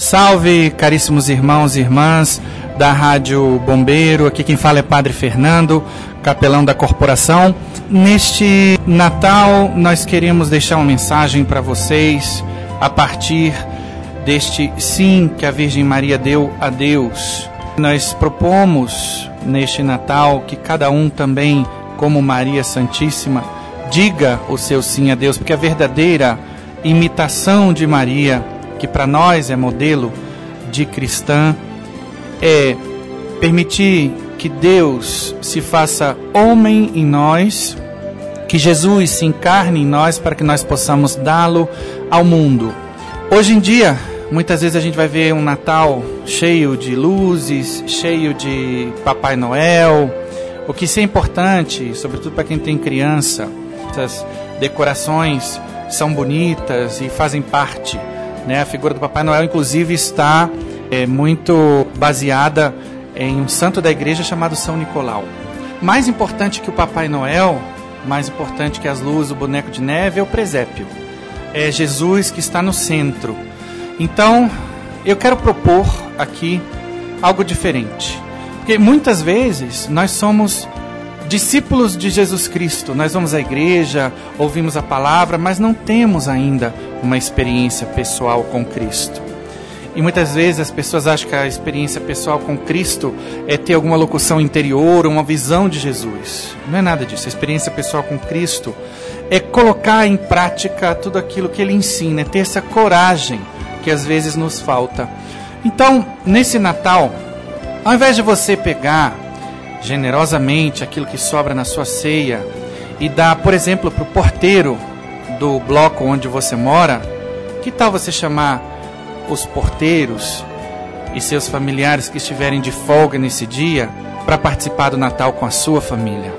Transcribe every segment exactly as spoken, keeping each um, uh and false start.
Salve, caríssimos irmãos e irmãs da Rádio Bombeiro. Aqui quem fala é Padre Fernando, capelão da corporação. Neste Natal, nós queremos deixar uma mensagem para vocês a partir deste sim que a Virgem Maria deu a Deus. Nós propomos neste Natal que cada um também, como Maria Santíssima, diga o seu sim a Deus, porque a verdadeira imitação de Maria, que para nós é modelo de cristã, é permitir que Deus se faça homem em nós, que Jesus se encarne em nós para que nós possamos dá-lo ao mundo. Hoje em dia, muitas vezes a gente vai ver um Natal cheio de luzes, cheio de Papai Noel. O que isso é importante, sobretudo para quem tem criança, essas decorações são bonitas e fazem parte, né? A figura do Papai Noel, inclusive, está é, muito baseada em um santo da igreja chamado São Nicolau. Mais importante que o Papai Noel, mais importante que as luzes, o boneco de neve, é o presépio. É Jesus que está no centro. Então, eu quero propor aqui algo diferente. Porque muitas vezes nós somos discípulos de Jesus Cristo. Nós vamos à igreja, ouvimos a palavra, mas não temos ainda uma experiência pessoal com Cristo. E muitas vezes as pessoas acham que a experiência pessoal com Cristo é ter alguma locução interior, uma visão de Jesus. Não é nada disso. A experiência pessoal com Cristo é colocar em prática tudo aquilo que Ele ensina, é ter essa coragem que às vezes nos falta. Então, nesse Natal, ao invés de você pegar generosamente aquilo que sobra na sua ceia e dar, por exemplo, para o porteiro do bloco onde você mora, que tal você chamar os porteiros e seus familiares que estiverem de folga nesse dia para participar do Natal com a sua família?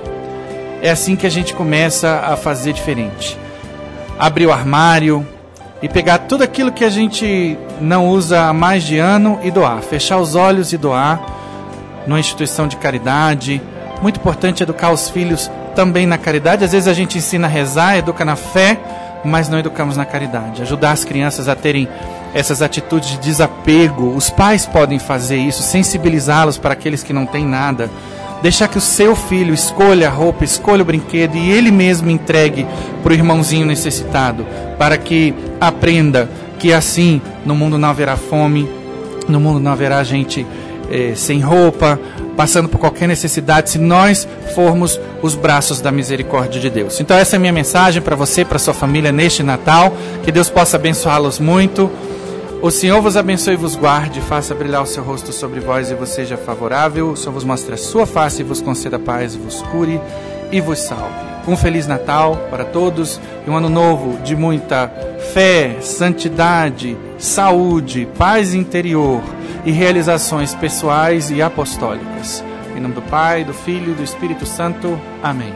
É assim que a gente começa a fazer diferente. Abrir o armário e pegar tudo aquilo que a gente não usa há mais de ano e doar. Fechar os olhos e doar numa instituição de caridade. Muito importante educar os filhos também na caridade. Às vezes a gente ensina a rezar, educa na fé, mas não educamos na caridade. Ajudar as crianças a terem essas atitudes de desapego. Os pais podem fazer isso, sensibilizá-los para aqueles que não têm nada. Deixar que o seu filho escolha a roupa, escolha o brinquedo e ele mesmo entregue para o irmãozinho necessitado, para que aprenda que assim no mundo não haverá fome, no mundo não haverá gente eh, sem roupa, passando por qualquer necessidade, se nós formos os braços da misericórdia de Deus. Então essa é a minha mensagem para você, para sua família neste Natal. Que Deus possa abençoá-los muito. O Senhor vos abençoe e vos guarde, faça brilhar o seu rosto sobre vós e vos seja favorável. O Senhor vos mostre a sua face e vos conceda paz, vos cure e vos salve. Um Feliz Natal para todos e um ano novo de muita fé, santidade, saúde, paz interior e realizações pessoais e apostólicas. Em nome do Pai, do Filho e do Espírito Santo. Amém.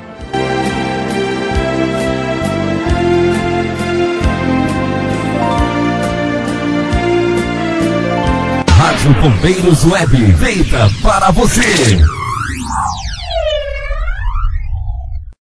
Rádio Bombeiros Web, feita para você.